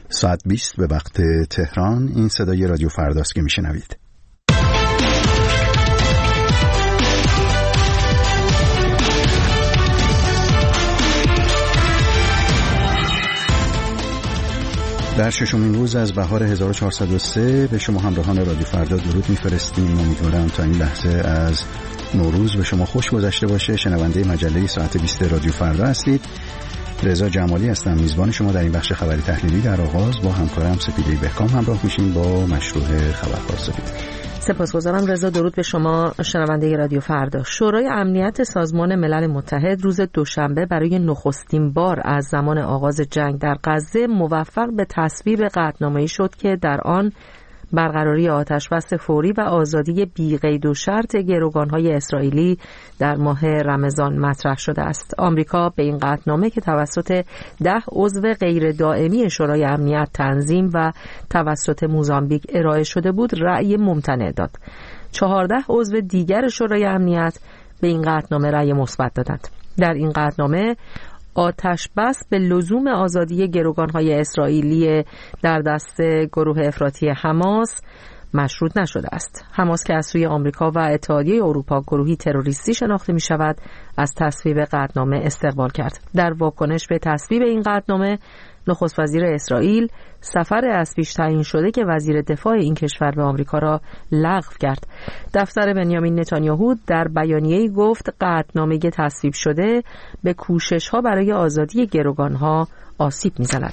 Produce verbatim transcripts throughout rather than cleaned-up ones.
ساعت بیست به وقت تهران. این صدای رادیو فرداست که میشنوید. در ششمین روز از بهار هزار و چهارصد و سه به شما همراهان رادیو فردا درود میفرستیم. امیدوارم تا این لحظه از نوروز به شما خوش گذشته باشه. شنونده مجله ساعت بیست رادیو فردا هستید. رضا جمالی هستم، میزبان شما در این بخش خبری تحلیلی. در آغاز با همکارم سپیده بهکام همراه میشیم با مشروع خبرها. سپیده. سپاسگزارم رضا. درود به شما شنونده رادیو فردا. شورای امنیت سازمان ملل متحد روز دوشنبه برای نخستین بار از زمان آغاز جنگ در غزه موفق به تصویب قطعنامه‌ای شد که در آن برقراری آتشبس فوری و آزادی بی قید و شرط گروگان‌های اسرائیلی در ماه رمضان مطرح شده است. آمریکا به این قطعنامه که توسط ده عضو غیر دائمی شورای امنیت تنظیم و توسط موزامبیک ارائه شده بود رأی ممتنع داد. چهارده عضو دیگر شورای امنیت به این قطعنامه رأی مثبت دادند. در این قطعنامه آتش بس به لزوم آزادی گروگان‌های اسرائیلی در دست گروه افراطی حماس مشروط نشده است. حماس که از سوی آمریکا و اتحادیه اروپا گروهی تروریستی شناخته می شود، از تصویب قطعنامه استقبال کرد. در واکنش به تصویب این قطعنامه، نخست وزیر اسرائیل سفر از پیش تعیین شده که وزیر دفاع این کشور به آمریکا را لغو کرد. دفتر بنیامین نتانیاهو در بیانیه‌ای گفت قطعنامه تصویب شده به کوشش‌ها برای آزادی گروگان‌ها آسیب می‌زند.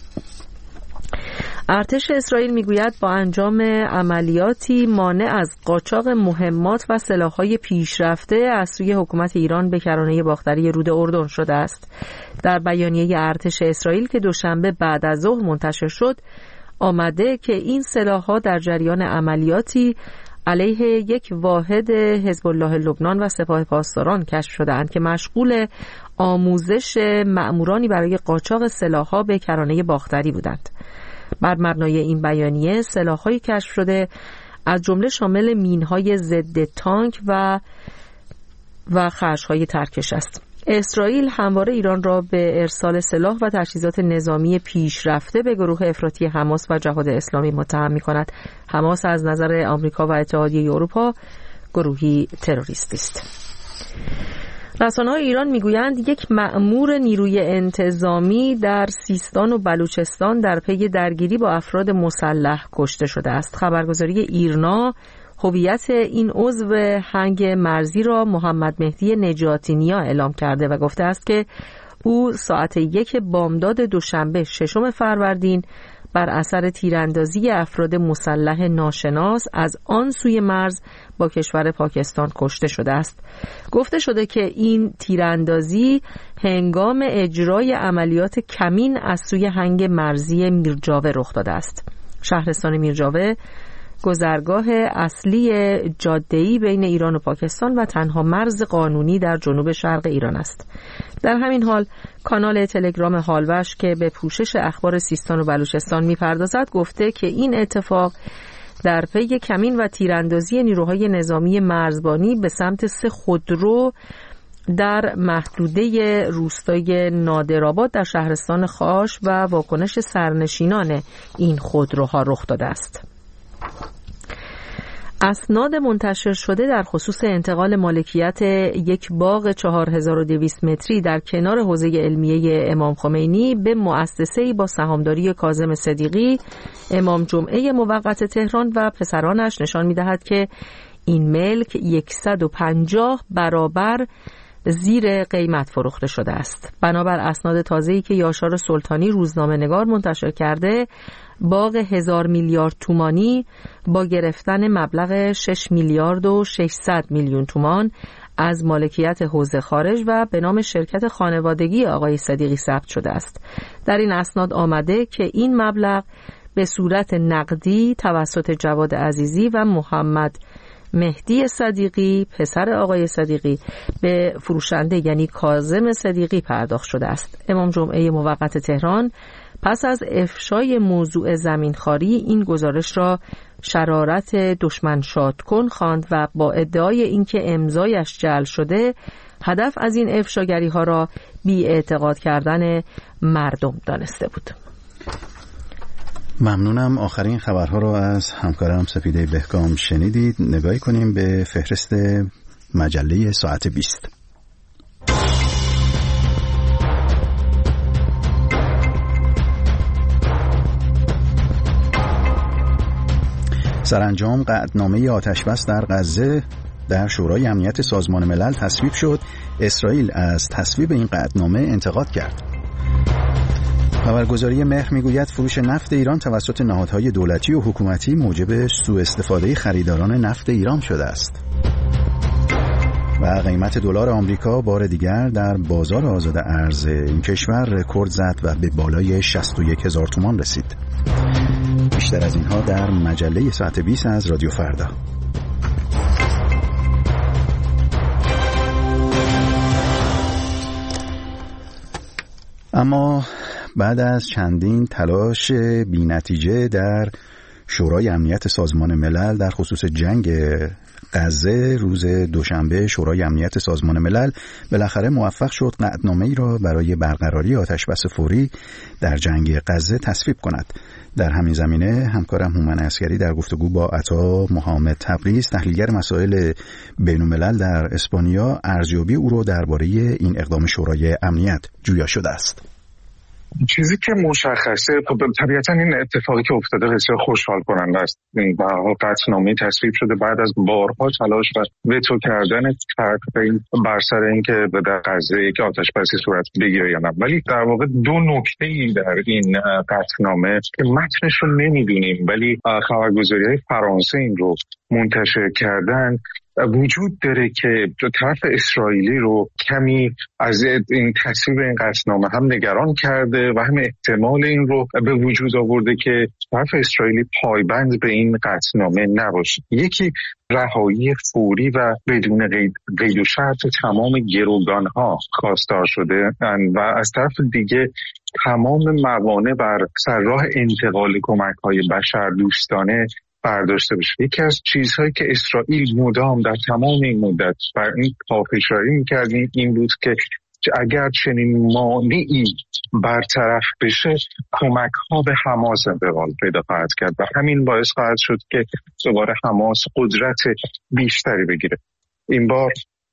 ارتش اسرائیل میگوید با انجام عملیاتی مانع از قاچاق مهمات و سلاح‌های پیشرفته از سوی حکومت ایران به کرانه باختری رود اردن شده است. در بیانیه ارتش اسرائیل که دوشنبه بعد از ظهر منتشر شد آمده که این سلاح‌ها در جریان عملیاتی علیه یک واحد حزب الله لبنان و سپاه پاسداران کشف شده‌اند که مشغول آموزش مأمورانی برای قاچاق سلاح‌ها به کرانه باختری بودند. بر مبنای این بیانیه سلاح‌های کشف شده از جمله شامل مین‌های ضد تانک و و خرش‌های ترکش است. اسرائیل همواره ایران را به ارسال سلاح و تجهیزات نظامی پیشرفته به گروه افراطی حماس و جهاد اسلامی متهم می‌کند. حماس از نظر آمریکا و اتحادیه اروپا گروهی تروریستی است. رسانه‌های ایران میگویند یک مأمور نیروی انتظامی در سیستان و بلوچستان در پی درگیری با افراد مسلح کشته شده است. خبرگزاری ایرنا هویت این عضو هنگ مرزی را محمد مهدی نجاتی نیا اعلام کرده و گفته است که او ساعت یک بامداد دوشنبه ششم فروردین بر اثر تیراندازی افراد مسلح ناشناس از آن سوی مرز با کشور پاکستان کشته شده است. گفته شده که این تیراندازی هنگام اجرای عملیات کمین از سوی هنگ مرزی میرجاوه رخ داده است. شهرستان میرجاوه گذرگاه اصلی جاده‌ای بین ایران و پاکستان و تنها مرز قانونی در جنوب شرق ایران است. در همین حال کانال تلگرام هالوش که به پوشش اخبار سیستان و بلوچستان می‌پردازد گفته که این اتفاق در پی کمین و تیراندازی نیروهای نظامی مرزبانی به سمت سه خودرو در محدوده روستای نادرآباد در شهرستان خاش و واکنش سرنشینان این خودروها رخ داده است. اسناد منتشر شده در خصوص انتقال مالکیت یک باغ چهار هزار و دویست متری در کنار حوزه علمیه امام خمینی به مؤسسه‌ای با سهامداری کاظم صدیقی امام جمعه موقت تهران و پسرانش نشان می‌دهد که این ملک صد و پنجاه برابر زیر قیمت فروخته شده است. بنابر اسناد تازه‌ای که یاشار سلطانی روزنامه‌نگار منتشر کرده، باغ هزار میلیارد تومانی با گرفتن مبلغ شش میلیارد و ششصد میلیون تومان از مالکیت حوزه خارج و به نام شرکت خانوادگی آقای صدیقی ثبت شده است. در این اسناد آمده که این مبلغ به صورت نقدی توسط جواد عزیزی و محمد مهدی صدیقی پسر آقای صدیقی به فروشنده یعنی کاظم صدیقی پرداخت شده است. امام جمعه موقت تهران پس از افشای موضوع زمینخواری این گزارش را شرارت دشمن شاد کن خواند و با ادعای اینکه امضایش جعل شده هدف از این افشاگری ها را بی اعتقاد کردن مردم دانسته بود. ممنونم. آخرین خبرها رو از همکارم سپیده بهکام شنیدید. نگاهی کنیم به فهرست مجله ساعت بیست. سرانجام قطعنامه آتش‌بس در غزه در شورای امنیت سازمان ملل تصویب شد. اسرائیل از تصویب این قطعنامه انتقاد کرد. خبرگزاری مهر میگوید فروش نفت ایران توسط نهادهای دولتی و حکومتی موجب سوء استفاده خریداران نفت ایران شده است. و قیمت دلار آمریکا بار دیگر در بازار آزاد ارز این کشور رکورد زد و به بالای شصت و یک هزار تومان رسید. بیشتر از اینها در مجله ساعت بیست از رادیو فردا. اما بعد از چندین تلاش بی‌نتیجه در شورای امنیت سازمان ملل در خصوص جنگ غزه، روز دوشنبه شورای امنیت سازمان ملل بالاخره موفق شد قطعنامه‌ای را برای برقراری آتش‌بس فوری در جنگ غزه تصویب کند. در همین زمینه همکارم هومن عسکری در گفتگو با عطا محمد تبریز، تحلیلگر مسائل بین‌الملل در اسپانیا، ارزیابی او را درباره این اقدام شورای امنیت جویا شده است. چیزی که مشخصه، طبیعتا این اتفاقی که افتاده بسیار خوشحال کننده است. به هر حال قطعنامه تصویب شده بعد از بارها تلاش و وتو کردن طرف بر سر اینکه در غزه یک آتش‌بسی صورت بگیره یا نه. ولی در واقع دو نکته‌ای در این قطعنامه که متنش رو نمیدونیم ولی خبرگزاری‌های فرانسه این رو منتشر کردن وجود داره که طرف اسرائیلی رو کمی از این تصویب این قطعنامه هم نگران کرده و هم احتمال این رو به وجود آورده که طرف اسرائیلی پایبند به این قطعنامه نباشه. یکی رهایی فوری و بدون قید, قید و شرط تمام گروگان‌ها خواستار شده و از طرف دیگه تمام موانع بر سر راه انتقال کمک‌های بشردوستانه برداشته بشه. یکی از چیزهایی که اسرائیل مدام در تمام این مدت بر این پافشاری می‌کردیم این بود که اگر چنین مانعی برطرف بشه کمک‌ها به حماس انتقال پیدا خواهد کرد و همین باعث خواهد شد که دوباره حماس قدرت بیشتری بگیره. این بار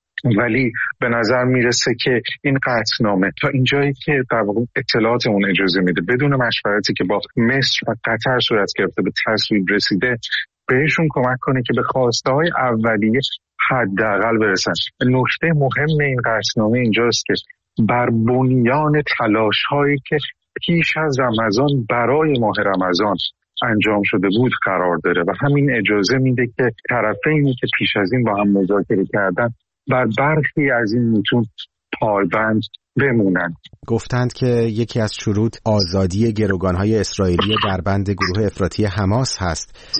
ولی به نظر میرسه که این قطعنامه تا اینجایی که در واقع اطلاعات اون اجازه میده بدون مشورتی که با مصر و قطر صورت گرفته به تصویب رسیده بهشون کمک کنه که به خواسته‌های اولیه حداقل برسن. نکته مهم این قطعنامه اینجاست که بر بنیان تلاش‌هایی که پیش از رمضان برای ماه رمضان انجام شده بود قرار داره و همین اجازه میده که طرفینی که پیش از این با هم مذاکره کردن بر برخی از این متون پایبند بمونن. گفتند که یکی از شروط آزادی گروگان‌های اسرائیلی در بند گروه افراطی حماس هست.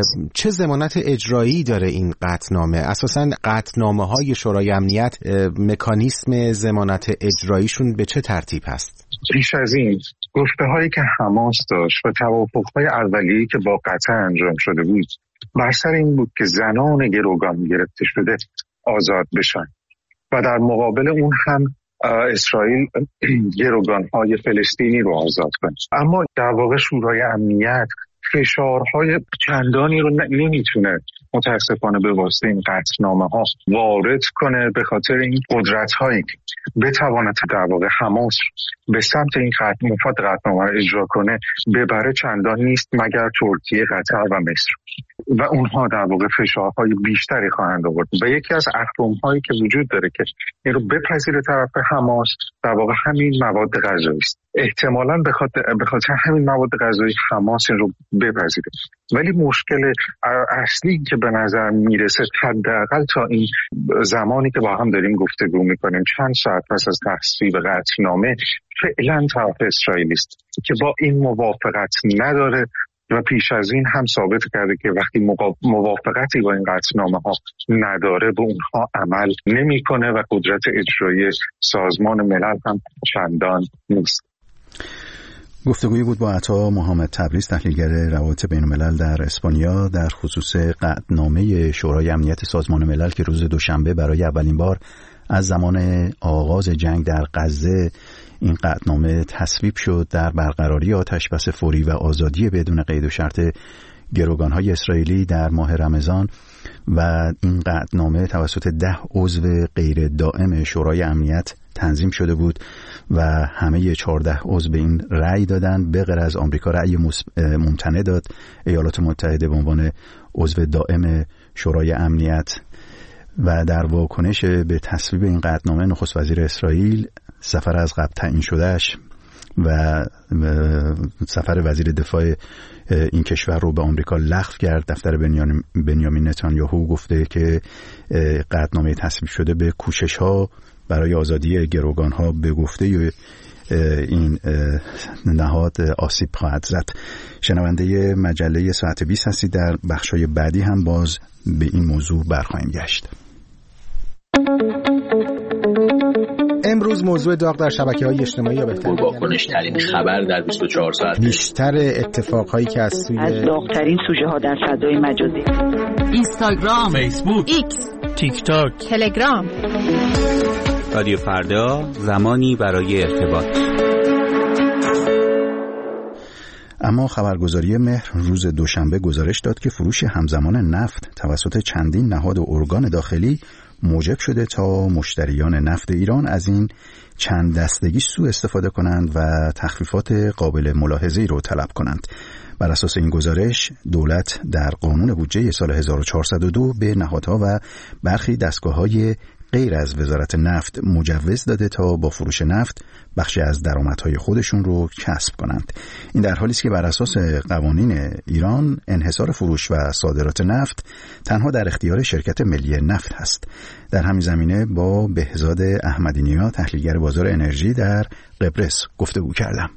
چه ضمانت اجرایی داره این قطعنامه؟ اساساً قطعنامه‌های شورای امنیت مکانیسم ضمانت اجراییشون به چه ترتیب هست؟ پیش از این گفته‌هایی که حماس داشت و توافق‌های اولیه‌ای که با قطر انجام شده بود بر سر این بود که زنان گروگان گرفته شده آزاد بشن و در مقابل اون هم اسرائیل گروگان‌های فلسطینی رو آزاد کنه. اما در واقع شورای امنیت فشارهای چندانی رو نمیتونه متاسفانه به واسطه این قطعنامه‌ها وارد کنه به خاطر این قدرت‌هایی که بتواند در واقع حماس به سمت این قطع مفاد قطعنامه رو اجرا کنه ببره چندان نیست مگر ترکیه، قطر و مصر و اونها در واقع فشارهای بیشتری خواهند آورد و یکی از اهرم‌هایی که وجود داره که این رو بپذیره طرف حماس در واقع همین مواد غذایی است. احتمالاً به خاطر به خاطر همین مواد غذایی حماس این رو بپذیره. ولی مشکل اصلی که به نظر میرسه حداقل تا این زمانی که با هم داریم گفتگو میکنیم چند ساعت پس از تصویب قطعنامه فعلا طرف اسرائیلی است که با این موافقت نداره و پیش از این هم ثابت کرده که وقتی موافقتی با این قطعنامه ها نداره به اونها عمل نمیکنه و قدرت اجرایی سازمان ملل هم چندان نیست. گفتگویی بود با عطا محمد تبریز، تحلیلگر روابط بین الملل در اسپانیا در خصوص قطعنامه شورای امنیت سازمان ملل که روز دوشنبه برای اولین بار از زمان آغاز جنگ در غزه این قطعنامه تصویب شد در برقراری آتش‌بس فوری و آزادی بدون قید و شرط گروگان‌های اسرائیلی در ماه رمضان و این قطعنامه توسط ده عضو غیر دائم شورای امنیت تنظیم شده بود و همه چهارده عضو به این رأی دادن، به غیر از آمریکا رأی ممتنع داد ایالات متحده به عنوان عضو دائم شورای امنیت. و در واکنش به تصویب این قطعنامه نخست وزیر اسرائیل سفر از قبل تعیین شدهش و سفر وزیر دفاع این کشور رو به آمریکا لغو کرد. دفتر بنیامین نتانیاهو گفته که قطعنامه تصویب شده به کوشش‌ها برای آزادی گروگان‌ها به گفته این نهاد آسیب خواهد زد. شنونده مجله ساعت بیست هستید. در بخش‌های بعدی هم باز به این موضوع برخواهیم گشت. امروز موضوع داغ در شبکه‌های اجتماعی یا بهتر واکنش‌ترین خبر در بیست و چهار ساعت، بیشتر اتفاقهایی که از سوی از داغ‌ترین سوژه‌ها در فضای مجازی، اینستاگرام، فیسبوک، ایکس، تیک تاک، تلگرام. رادیو فردا، زمانی برای ارتباط. اما خبرگزاری مهر روز دوشنبه گزارش داد که فروش همزمان نفت توسط چندین نهاد و ارگان داخلی موجب شده تا مشتریان نفت ایران از این چند دستگی سوء استفاده کنند و تخفیفات قابل ملاحظه‌ای رو طلب کنند. بر اساس این گزارش دولت در قانون بودجه سال هزار و چهارصد و دو به نهادها و برخی دستگاه‌های غیر از وزارت نفت مجوز داده تا با فروش نفت بخشی از درآمدهای خودشون رو کسب کنند. این در حالی است که بر اساس قوانین ایران انحصار فروش و صادرات نفت تنها در اختیار شرکت ملی نفت هست. در همین زمینه با بهزاد احمدی‌نیا تحلیلگر بازار انرژی در قبرس گفتگو کردم.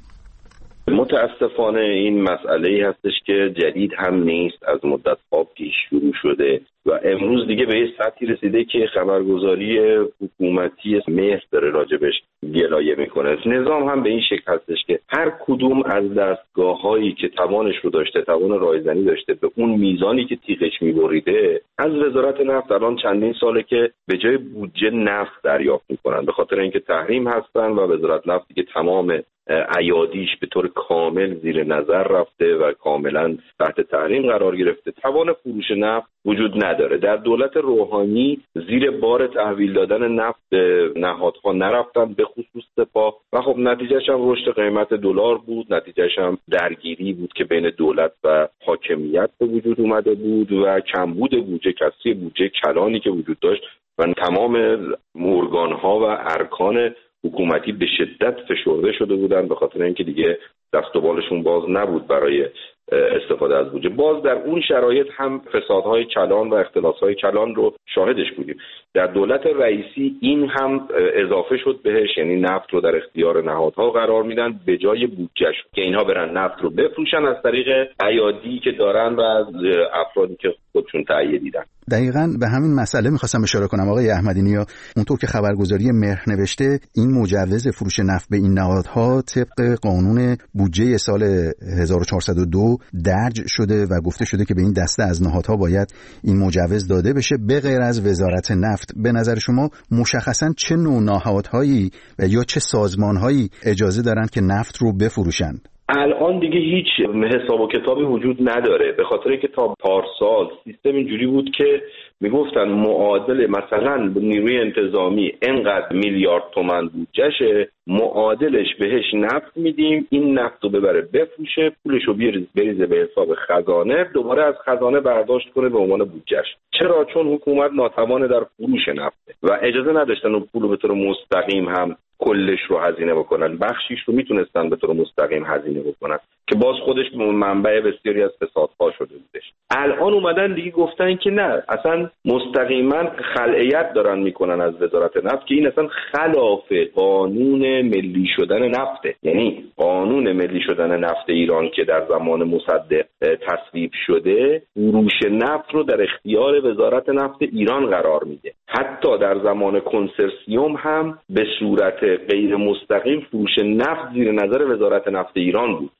متاسفانه این مسئله‌ای هستش که جدید هم نیست، از مدت‌ها پیش شروع شده و امروز دیگه به یه سطحی رسیده که خبرگزاری حکومتی مهر داره راجبش گلایه میکنه. نظام هم به این شکل هستش که هر کدوم از دستگاه‌هایی که توانش رو داشته، توان رایزنی داشته، به اون میزانی که تیغش میبریده، از وزارت نفت الان چندین ساله که به جای بودجه نفت دریافت میکنن، به خاطر اینکه تحریم هستن و وزارت نفت دیگه تمام ایادیش به طور کامل زیر نظر رفته و کاملا تحت تحریم قرار گرفته. توان فروش نفت وجود نداره. در دولت روحانی زیر بار تحویل دادن نفت به نهادها نرفتن، به خصوص سپاه، و خب نتیجهش هم رشد قیمت دلار بود، نتیجهش هم درگیری بود که بین دولت و حاکمیت به وجود اومده بود و کمبود بودجه، کسری بودجه کلانی که وجود داشت و تمام ارگان‌ها و ارکان حکومتی به شدت فشرده شده بودن به خاطر اینکه دیگه دست و بالشون باز نبود برای استفاده از بودجه. باز در اون شرایط هم فسادهای کلان و اختلاسهای کلان رو شاهدش بودیم. در دولت رئیسی این هم اضافه شد بهش، یعنی نفت رو در اختیار نهادها قرار میدن به جای بودجهش که اینها برن نفت رو بفروشن از طریق ایادی که دارن و از افرادی که خودشون تهیه دیدن. دقیقاً به همین مسئله می‌خواستم اشاره کنم آقای احمدی‌نیا. اونطور که خبرگزاری مهر نوشته، این مجوز فروش نفت به این نهادها طبق قانون بودجه سال هزار و چهارصد و دو درج شده و گفته شده که به این دسته از نهادها باید این مجوز داده بشه به غیر از وزارت نفت. به نظر شما مشخصاً چه نوع نهادهایی و یا چه سازمانهایی اجازه دارن که نفت رو بفروشند؟ الان دیگه هیچ حساب و کتابی وجود نداره، به خاطر اینکه تا پارسال سیستم اینجوری بود که میگفتن معادل مثلا نیروی انتظامی انقدر میلیارد تومان بودجهشه، معادلش بهش نفت میدیم، این نفت رو ببره بفروشه، پولش رو بریزه به حساب خزانه، دوباره از خزانه برداشت کنه به عنوان بودجهش. چرا؟ چون حکومت ناتوان در فروش نفته و اجازه نداشتن اون پول رو به طور مستقیم هم کلش رو هزینه بکنن، بخشیش رو میتونستن به طور مستقیم هزینه بکنن که باز خودش منبع بسیاری از فسادها شده بودش. الان اومدن دیگه گفتن که نه، اصلا مستقیما خلعیت دارن میکنن از وزارت نفت که این اصلا خلاف قانون ملی شدن نفته. یعنی قانون ملی شدن نفت ایران که در زمان مصدق تصویب شده، فروش نفت رو در اختیار وزارت نفت ایران قرار میده. حتی در زمان کنسرسیوم هم به صورت غیر مستقیم فروش نفت زیر نظر وزارت نفت ایران بود.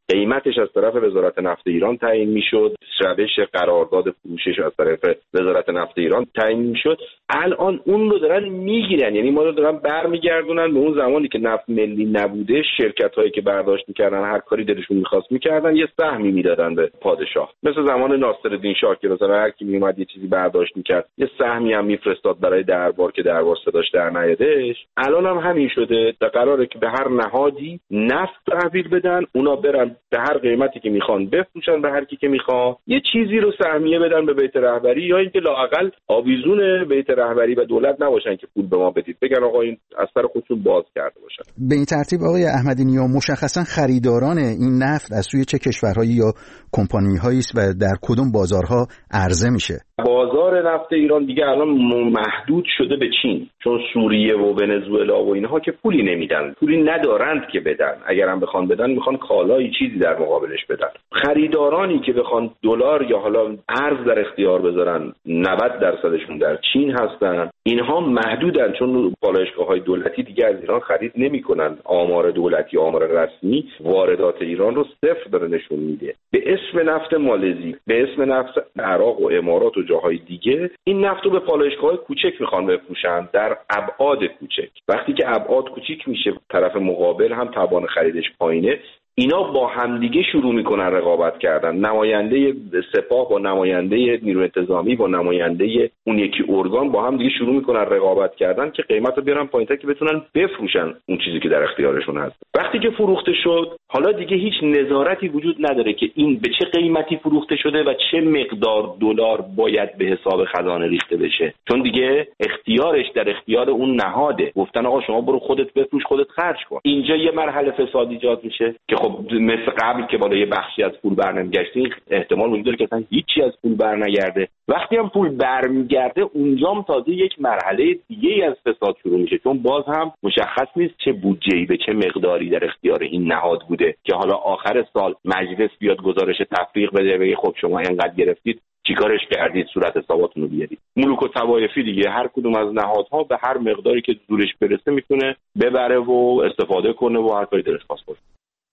قیمتش از طرف وزارت نفت ایران تعیین میشد، روش قرارداد فروشش از طرف وزارت نفت ایران تعیین میشد. الان اون رو دارن میگیرن، یعنی ما رو دارن برمیگردونن به اون زمانی که نفت ملی نبوده. شرکت هایی که برداشت میکردن هر کاری دلشون میخواست میکردن، یه سهمی میدادن به پادشاه، مثل زمان ناصرالدین شاه که مثلا هر کی میومد یه چیزی برداشت میکرد یه سهمی هم میفرستاد برای دربار که دربار صداش در نیادش. الان هم همین شده، در قراره که به هر نهادی نفت تحویل بدن، اونا برن به هر قیمتی که میخوان بفروشن به هر کی که میخواد، یه چیزی رو سهمیه بدن به بیت رهبری، یا اینکه لااقل آویزون بیت رهبری و دولت نباشن که پول به ما بدید، بگن آقا این از سر خودشون باز کرده باشن. به این ترتیب آقای احمدی نیا، مشخصا خریداران این نفت از سوی چه کشورهایی یا کمپانی‌هایی است و در کدوم بازارها عرضه میشه؟ بازار نفت ایران دیگه الان محدود شده به چین، چون سوریه و ونزوئلا و اینها که پولی نمیدن، پولی ندارند که بدن، اگر هم بخوان بدن میخوان کالایی چیزی در مقابلش بدن. خریدارانی که بخوان دلار یا حالا ارز در اختیار بذارن نود درصدشون در چین هستن. اینها محدودن چون پالایشگاه‌های دولتی دیگه از ایران خرید نمی‌کنن. آمار دولتی، آمار رسمی واردات ایران رو صفر داره نشون میده. به اسم نفت مالزی، به اسم نفت عراق و امارات و جاهای دیگه این نفت رو به پالایشگاه‌های کوچک میخوان بفروشن در ابعاد کوچک. وقتی که ابعاد کوچیک میشه، طرف مقابل هم توان خریدش پایینه، اینا با همدیگه شروع میکنن رقابت کردن. نماینده سپاه با نماینده نیروی انتظامی با نماینده اون یکی ارگان با هم دیگه شروع میکنن رقابت کردن که قیمت رو بیارن پایین‌تر که بتونن بفروشن اون چیزی که در اختیارشون هست. وقتی که فروخته شد، حالا دیگه هیچ نظارتی وجود نداره که این به چه قیمتی فروخته شده و چه مقدار دلار باید به حساب خزانه ریخته بشه، چون دیگه اختیارش در اختیار اون نهاده. گفتن آقا شما برو خودت بفروش، خودت خرج کن. اینجا یه مرحله فساد ایجاد میشه که خب مثل قبل که بالا یه بخشی از پول برنمیگشته، احتمال وجود داره که اصلا هیچی از پول برنگرده. وقتی هم پول برمیگرده، اونجام تازه یک مرحله دیگه از فساد شروع میشه، چون باز هم مشخص نیست چه بودجه‌ای به چه مقداری در اختیار این نهاد بوده که حالا آخر سال مجلس بیاد گزارش تفریق بده بگه خب شما اینقدر گرفتید، چیکارش کردید، صورت حساباتون رو بیارید. ملوک و طوایفی دیگه هر کدوم از نهادها به هر مقداری که زورش برسه میتونه ببره و استفاده کنه و هر کاری دلش خواست کنه.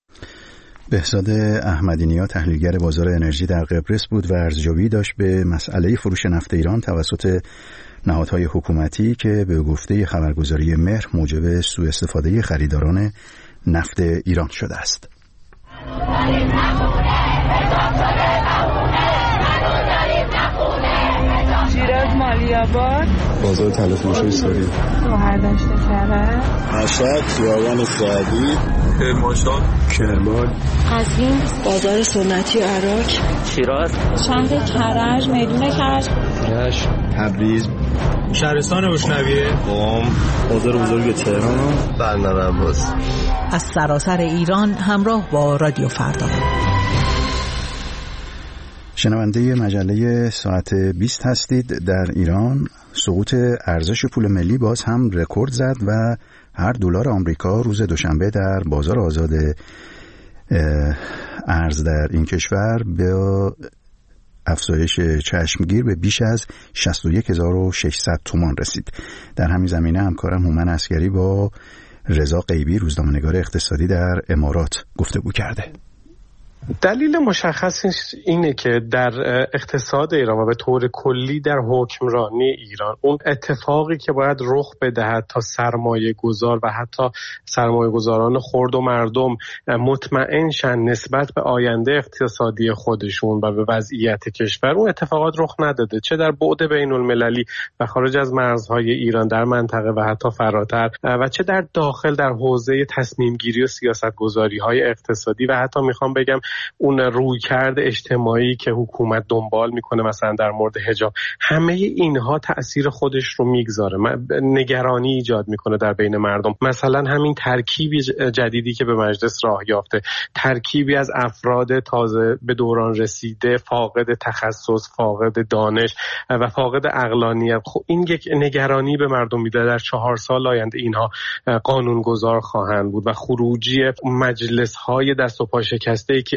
بهزاد احمدی نیا، تحلیلگر بازار انرژی در قبرس بود و ارزیابی داشت به مسئله فروش نفت ایران توسط نهادهای حکومتی که به گفته خبرگزاری مهر موجب سوء استفاده خریداران نفت ایران شده است. شیراز مالی‌آباد، بازار تلفروشی سوری، شهردشت کرج، مشهد، خیابان سعدی، کرمانشاه، کرمان، قزوین، بازار سنتی عراق، شیراز، شهر کرج، میدون کرج، کرج، تبریز، شهرستان روشنویه، قم، بازار بزرگ تهران، بندر عباس. از سراسر ایران همراه با رادیو فردا. شنونده مجله ساعت بیست هستید. در ایران سقوط ارزش پول ملی باز هم رکورد زد و هر دلار آمریکا روز دوشنبه در بازار آزاد ارز در این کشور به افزایش چشمگیر به بیش از شصت و یک هزار و ششصد تومان رسید. در همین زمینه همکارم هومن عسگری با رضا غیبی، روزنامه‌نگار اقتصادی در امارات، گفتگو کرده. دلیل مشخصش اینه که در اقتصاد ایران و به طور کلی در حکمرانی ایران اون اتفاقی که باید رخ بدهد تا سرمایه گذار و حتی سرمایه گذاران خرد و مردم مطمئن شن نسبت به آینده اقتصادی خودشون و به وضعیت کشور، اون اتفاقات رخ نداده، چه در بعد بین المللی و خارج از مرزهای ایران در منطقه و حتی فراتر و چه در داخل در حوزه تصمیم گیری و سیاست گذاری های اقتصادی و حتی میخوام بگم اون رویکرد اجتماعی که حکومت دنبال میکنه، مثلا در مورد حجاب. همه اینها تأثیر خودش رو میگذاره، نگرانی ایجاد میکنه در بین مردم. مثلا همین ترکیبی جدیدی که به مجلس راه یافته، ترکیبی از افراد تازه به دوران رسیده، فاقد تخصص، فاقد دانش و فاقد عقلانیت، خب این یک نگرانی به مردم میده. در چهار سال آینده اینها قانونگذار خواهند بود و خروجی مجلس های دست و پا شکسته که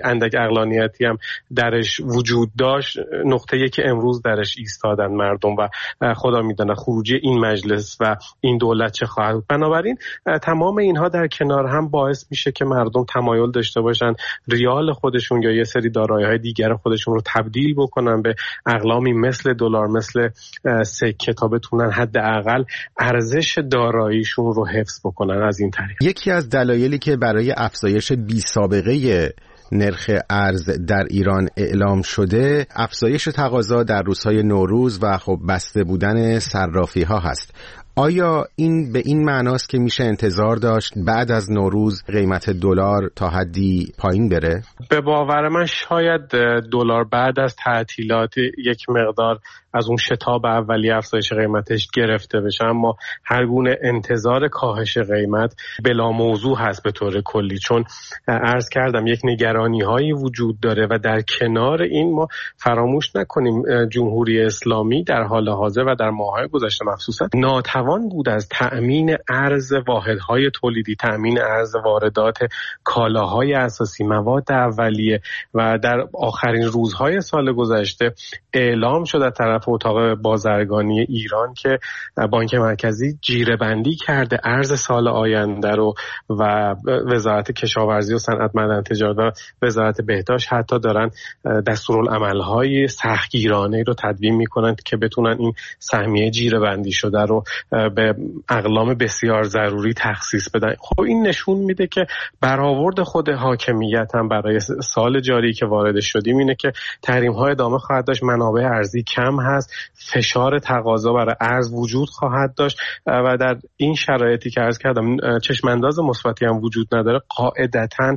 اندک عقلانیتی هم درش وجود داشت، نقطه‌ای که امروز درش ایستادن مردم و خدا میدونه خروجی این مجلس و این دولت چه خواهد بود. بنابراین تمام اینها در کنار هم باعث میشه که مردم تمایل داشته باشن ریال خودشون یا یه سری دارایی‌های دیگر خودشون رو تبدیل بکنن به اقلامی مثل دلار، مثل سکه، تا بتونن حداقل ارزش داراییشون رو حفظ بکنن. از این طریق یکی از دلایلی که برای افزایش بی سابقه نرخ ارز در ایران اعلام شده، افزایش تقاضا در روزهای نوروز و خب بسته بودن صرافی ها هست. آیا این به این معناست که میشه انتظار داشت بعد از نوروز قیمت دلار تا حدی پایین بره؟ به باور من شاید دلار بعد از تعطیلات یک مقدار از اون شتاب اولی افزایش قیمتش گرفته بشه، اما هر گونه انتظار کاهش قیمت بلا موضوع هست به طور کلی، چون عرض کردم یک نگرانی هایی وجود داره و در کنار این ما فراموش نکنیم جمهوری اسلامی در حال حاضر و در ماه‌های گذشته مخصوصا ناتوان بود از تأمین ارز واحدهای تولیدی، تأمین ارز واردات کالاهای اساسی، مواد اولیه، و در آخرین روزهای سال گذشته اعلام شد از طرف اتاق بازرگانی ایران که بانک مرکزی جیره‌بندی کرده ارز سال آینده رو و وزارت کشاورزی و صنعت معدن تجارت و وزارت بهداشت حتی دارن دستورالعمل‌های سختگیرانه رو تدوین میکنند که بتونن این سهمیه جیره‌بندی شده رو به اقلام بسیار ضروری تخصیص بدن. خب این نشون میده که برآورد خود حاکمیت هم برای سال جاری که وارد شدیم اینه که تحریم‌ها ادامه خواهد داشت، منابع ارزی کم هست، فشار تقاضا برای ارز وجود خواهد داشت و در این شرایطی که عرض کردم چشمانداز مثبتی هم وجود نداره، قاعدتاً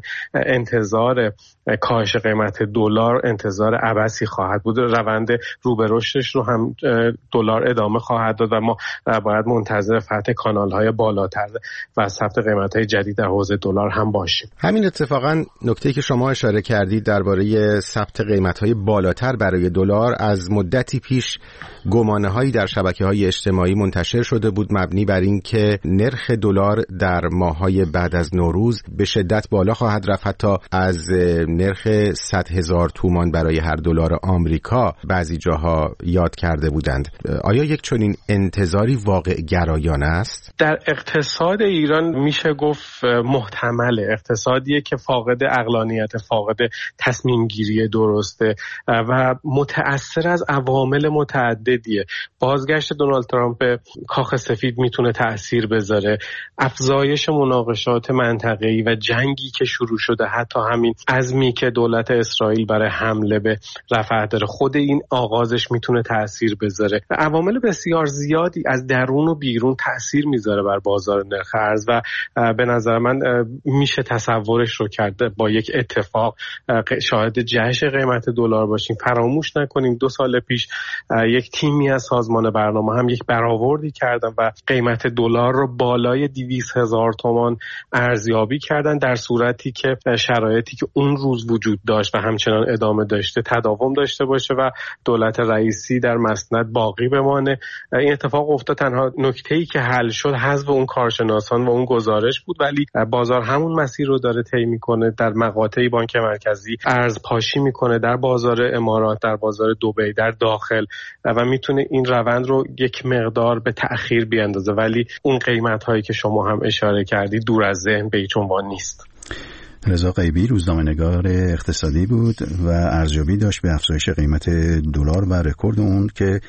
انتظار کاهش قیمت دلار انتظار عبثی خواهد بود. روند رو به رشدش رو هم دلار ادامه خواهد داد و ما باید منتظر فتح کانال‌های بالاتر و ثبت قیمت‌های جدید در حوزه دلار هم باشیم. همین اتفاقاً نکته‌ای که شما اشاره کردید درباره ثبت قیمت‌های بالاتر برای دلار، از مدتی پیش گمانه‌هایی در شبکه‌های اجتماعی منتشر شده بود مبنی بر این که نرخ دلار در ماه‌های بعد از نوروز به شدت بالا خواهد رفت، حتی از نرخ صد هزار تومان برای هر دلار آمریکا بعضی جاها یاد کرده بودند. آیا یک چنین انتظاری واقع گرایانه است؟ در اقتصاد ایران میشه گفت محتمله. اقتصادیه که فاقد عقلانیت، فاقد تصمیم گیری درسته و متأثر از عوامل متعددیه. بازگشت دونالد ترامپ به کاخ سفید میتونه تأثیر بذاره، افزایش مناقشات منطقه‌ای و جنگی که شروع شده، حتی همین عزمی که دولت اسرائیل برای حمله به رفح داره، خود این آغازش میتونه تأثیر بذاره و عوامل بسیار زیادی از درون و بیرون تأثیر میذاره بر بازار نرخ ارز و به نظر من میشه تصورش رو کرده با یک اتفاق شاهد جهش قیمت دلار باشیم. فراموش نکنیم دو سال پیش یک تیمی از سازمان برنامه هم یک برآوردی کردن و قیمت دلار رو بالای دویست هزار تومان ارزیابی کردن، در صورتی که شرایطی که اون روز وجود داشت و همچنان ادامه داشته تداوم داشته باشه و دولت رئیسی در مسند باقی بمانه. این اتفاق افتاد. تنها نکته‌ای که حل شد حذف اون کارشناسان و اون گزارش بود، ولی بازار همون مسیر رو داره طی میکنه. در مقاطعی بانک مرکزی ارز پاشی میکنه در بازار امارات، در بازار دبی، در داخل و میتونه این روند رو یک مقدار به تأخیر بیاندازه، ولی اون قیمت هایی که شما هم اشاره کردید دور از ذهن به هیچ عنوان نیست. رضا غیبی روزنامه‌نگار اقتصادی بود و ارزیابی داشت به افزایش قیمت دلار و رکورد اون که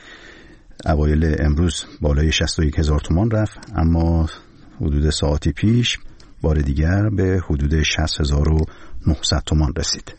اوایل امروز بالای شصت و یک هزار تومان رفت، اما حدود ساعتی پیش بار دیگر به حدود شصت هزار و نهصد تومان رسید.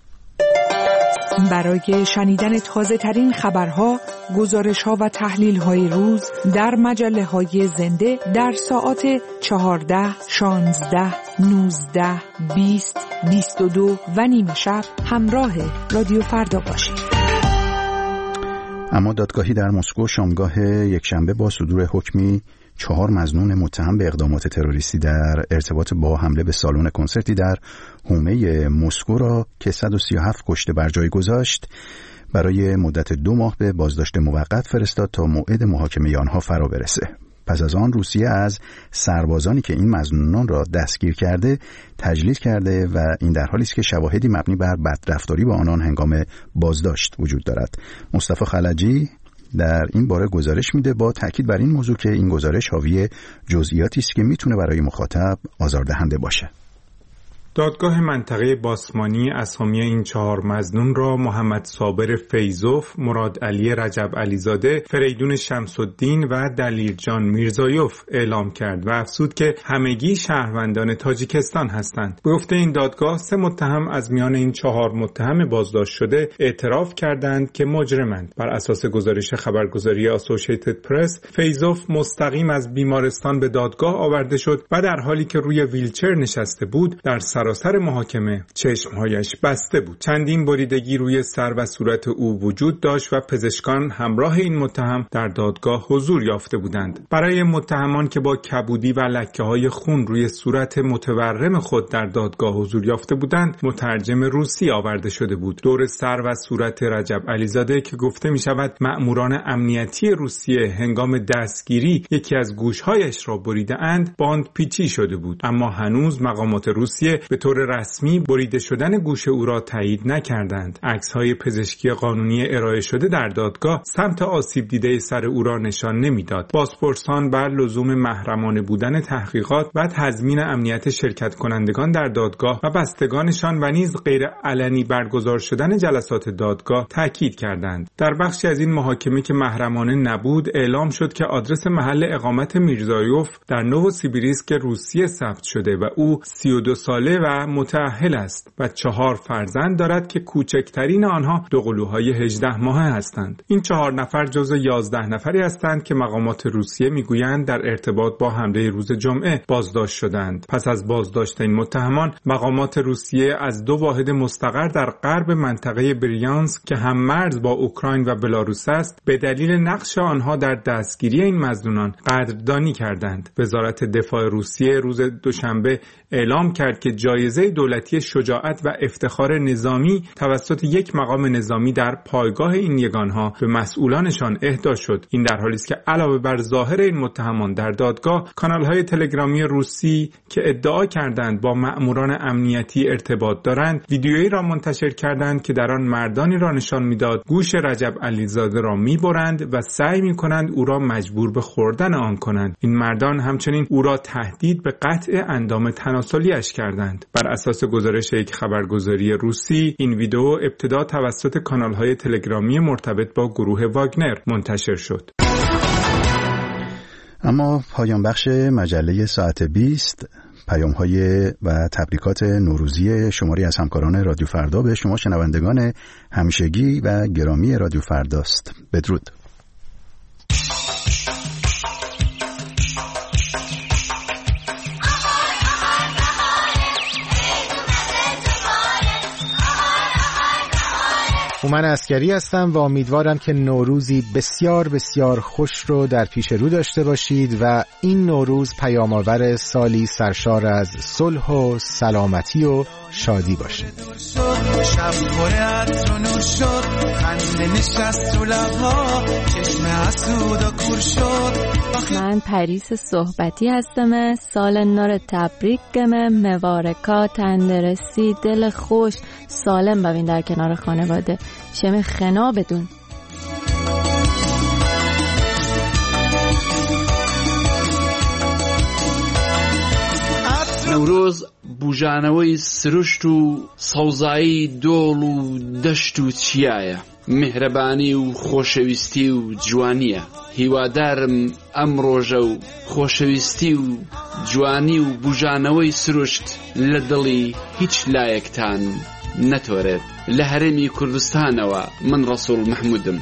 برای شنیدن تازه ترین خبرها، گزارش ها و تحلیل های روز در مجله های زنده در ساعات چهارده، شانزده، نوزده، بیست، بیست و دو و نیمه شب همراه رادیو فردا باشید. اما دادگاهی در مسکو شامگاه یکشنبه با صدور حکمی چهار مظنون متهم به اقدامات تروریستی در ارتباط با حمله به سالن کنسرتی در حومه مسکو را که صد و سی و هفت کشته بر جای گذاشت برای مدت دو ماه به بازداشت موقت فرستاد تا موعد محاکمه آنها فرا برسه. پس از آن روسیه از سربازانی که این مظنونان را دستگیر کرده تجلیل کرده و این در حالی است که شواهدی مبنی بر بدرفتاری با آنان هنگام بازداشت وجود دارد. مصطفی خلجی در این باره گزارش میده با تاکید بر این موضوع که این گزارش حاوی جزئیاتی است که میتونه برای مخاطب آزاردهنده باشه. دادگاه منطقه باسمانی اسامی این چهار مظنون را محمد صابر فیزوف، مراد علی رجب علیزاده، فریدون شمس‌الدین و دلیرجان میرزایوف اعلام کرد و افزود که همگی شهروندان تاجیکستان هستند. به گفته این دادگاه سه متهم از میان این چهار متهم بازداشت شده اعتراف کردند که مجرمند. بر اساس گزارش خبرگزاری اسوسییتد پرس، فیزوف مستقیم از بیمارستان به دادگاه آورده شد و در حالی که روی ویلچر نشسته بود در سراسر محاکمه چشمهایش بسته بود. چندین بریدگی روی سر و صورت او وجود داشت و پزشکان همراه این متهم در دادگاه حضور یافته بودند. برای متهمان که با کبودی و لکه‌های خون روی صورت متورم خود در دادگاه حضور یافته بودند، مترجم روسی آورده شده بود. دور سر و صورت رجب علیزاده که گفته می شود مأموران امنیتی روسیه هنگام دستگیری یکی از گوشهایش را بریده اند، باند پیچی شده بود، اما هنوز مقامات روسیه به طور رسمی بریده شدن گوش او را تایید نکردند. عکس‌های پزشکی قانونی ارائه شده در دادگاه سمت آسیب دیده سر او را نشان نمیداد. بازپرسان بر لزوم محرمانه بودن تحقیقات و تضمین امنیت شرکت کنندگان در دادگاه و بستگانشان و نیز غیر علنی برگزار شدن جلسات دادگاه تاکید کردند. در بخشی از این محاکمه که محرمانه نبود، اعلام شد که آدرس محل اقامت میرزایوف در نووسیبیریسک روسیه ثبت شده و او سی و دو ساله و متأهل است و چهار فرزند دارد که کوچکترین آنها دوقلوهای هجده ماهه هستند. این چهار نفر جزو یازده نفری هستند که مقامات روسیه میگویند در ارتباط با حمله روز جمعه بازداشت شدند. پس از بازداشت این متهمان، مقامات روسیه از دو واحد مستقر در غرب منطقه بریانسک که هم مرز با اوکراین و بلاروس است، به دلیل نقش آنها در دستگیری این مظنونان قدردانی کردند. وزارت دفاع روسیه روز دوشنبه اعلام کرد که جایزه دولتی شجاعت و افتخار نظامی توسط یک مقام نظامی در پایگاه این یگانها به مسئولانشان اهدا شد. این در حالی است که علاوه بر ظاهر این متهمان در دادگاه، کانال‌های تلگرامی روسی که ادعا کردند با مأموران امنیتی ارتباط دارند، ویدیویی را منتشر کردند که در آن مردانی را نشان می‌داد گوش رجب علیزاده را می‌برند و سعی می‌کنند او را مجبور به خوردن آن کنند. این مردان همچنین او را تهدید به قطع اندام تناسلی‌اش کردند. بر اساس گزارش یک خبرگزاری روسی، این ویدیو ابتدا توسط کانال‌های تلگرامی مرتبط با گروه واگنر منتشر شد. اما پایان بخش مجله ساعت بیست، پیام‌های و تبریکات نوروزی شماری از همکاران رادیو فردا به شما شنوندگان همیشگی و گرامی رادیو فرداست. بدرود. من عسکری هستم و امیدوارم که نوروزی بسیار بسیار خوش رو در پیش رو داشته باشید و این نوروز پیام‌آور سالی سرشار از صلح و سلامتی و شادی باشه. شب پر عطر و نور شد، خنده نشست تو لب‌ها، چشم حسود و کور شد. من پریس صحبتی هستم. سال نو تبریک گمه، مبارکا، تندرستی، دل خوش، سالم ببین در کنار خانواده، شم خنا بدون. نوروز بوژانەوەی سروشت و سەوزایی دۆڵ و دەشت و چیایە، میهرەبانی و خۆشەویستی و جوانیە. هیوادارم ئەم ڕۆژە و خۆشەویستی و جوانی و بوژانەوەی سروشت لە دڵی هیچ لایەکتان نەتۆرێت. لە هەرێمی کوردستانەوە من ڕەسوڵ محمودم.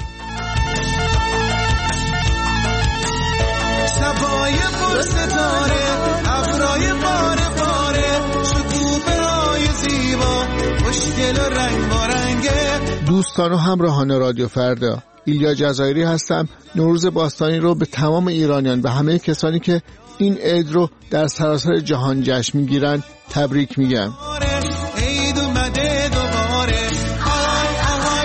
سبای پرستاره ابرای باره باره شکوفه‌های زیبا خوشگل و رنگ بارنگه. دوستان و همراهان رادیو فردا، ایلیا جزایری هستم. نوروز باستانی رو به تمام ایرانیان و همه کسانی که این عید رو در سراسر جهان جشن میگیرن تبریک میگم.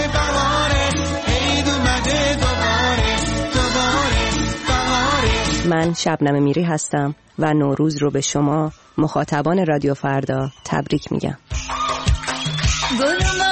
من من شبنم میری هستم و نوروز رو به شما مخاطبان رادیو فردا تبریک میگم.